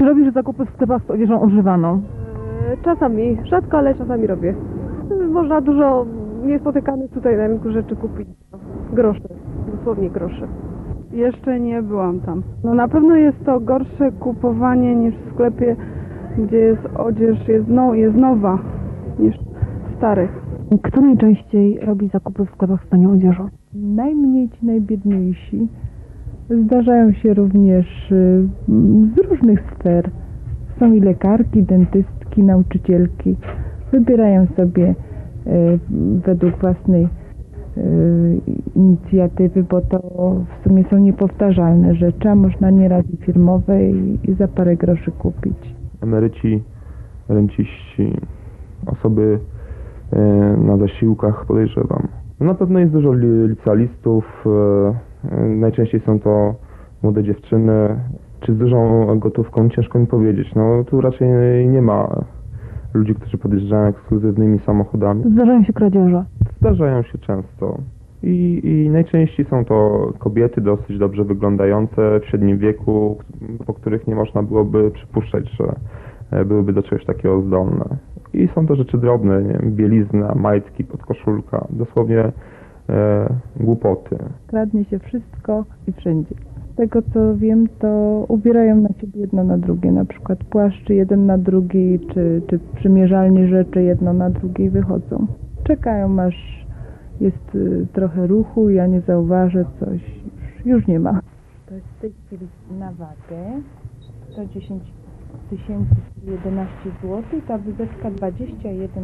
Czy robisz zakupy w sklepach z odzieżą używaną? Czasami, rzadko, ale czasami robię. Można dużo niespotykanych tutaj na rynku rzeczy kupić. Grosze, dosłownie grosze. Jeszcze nie byłam tam. No na pewno jest to gorsze kupowanie niż w sklepie, gdzie jest odzież, jest nowa niż w starych. Kto najczęściej robi zakupy w sklepach z tanią odzieżą? Najmniej ci najbiedniejsi. Zdarzają się również z różnych sfer. Są i lekarki, dentystki, nauczycielki. Wybierają sobie według własnej inicjatywy, bo to w sumie są niepowtarzalne rzeczy, a można nieraz i firmowe i za parę groszy kupić. Emeryci, renciści, osoby na zasiłkach, podejrzewam. Na pewno jest dużo licealistów, najczęściej są to młode dziewczyny. Czy z dużą gotówką? Ciężko mi powiedzieć. No tu raczej nie ma ludzi, którzy podjeżdżają ekskluzywnymi samochodami. Zdarzają się kradzieże. Zdarzają się często. I najczęściej są to kobiety dosyć dobrze wyglądające w średnim wieku, po których nie można byłoby przypuszczać, że byłyby do czegoś takiego zdolne. I są to rzeczy drobne, nie wiem, bielizna, majtki, podkoszulka, dosłownie głupoty. Kradnie się wszystko i wszędzie. Z tego co wiem, to ubierają na siebie jedno na drugie, na przykład płaszczy jeden na drugi, czy przymierzalnie rzeczy jedno na drugie i wychodzą. Czekają aż jest trochę ruchu, ja nie zauważę coś, już nie ma. To jest w tej chwili na wagę 110 11 zł, ta wyzewka 21 000.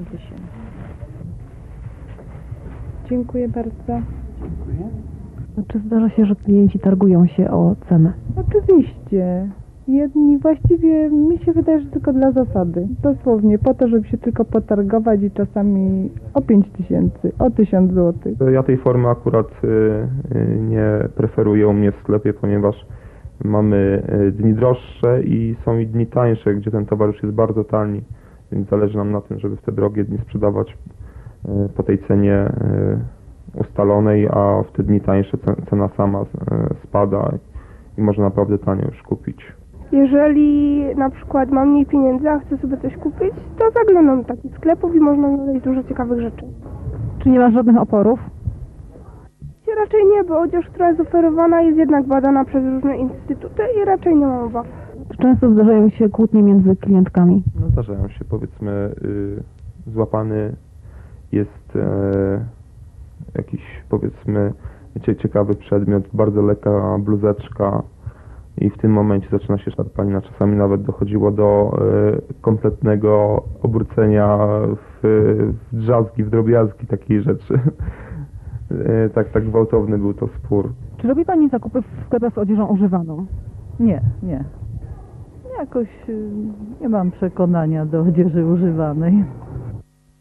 Dziękuję bardzo. Czy zdarza się, że klienci targują się o cenę? Oczywiście. Jedni właściwie mi się wydaje, że tylko dla zasady. Dosłownie po to, żeby się tylko potargować i czasami o 5000, o 1000 zł. Ja tej formy akurat nie preferuję u mnie w sklepie, ponieważ mamy dni droższe i są i dni tańsze, gdzie ten towar już jest bardzo tani, więc zależy nam na tym, żeby w te drogie dni sprzedawać po tej cenie ustalonej, a w te dni tańsze cena sama spada i można naprawdę tanio już kupić. Jeżeli na przykład mam mniej pieniędzy, a chcę sobie coś kupić, to zaglądam do takich sklepów i można znaleźć dużo ciekawych rzeczy. Czy nie masz żadnych oporów? Raczej nie, bo odzież, która jest oferowana, jest jednak badana przez różne instytuty i raczej nie mam obaw. Czy często zdarzają się kłótnie między klientkami? No zdarzają się, powiedzmy, złapany jest jakiś, powiedzmy, ciekawy przedmiot, bardzo lekka bluzeczka i w tym momencie zaczyna się szarpanina. Czasami nawet dochodziło do kompletnego obrócenia w drzazgi, w drobiazgi, takiej rzeczy. Tak gwałtowny był to spór. Czy robi Pani zakupy w sklepach z odzieżą używaną? Nie. Jakoś nie mam przekonania do odzieży używanej.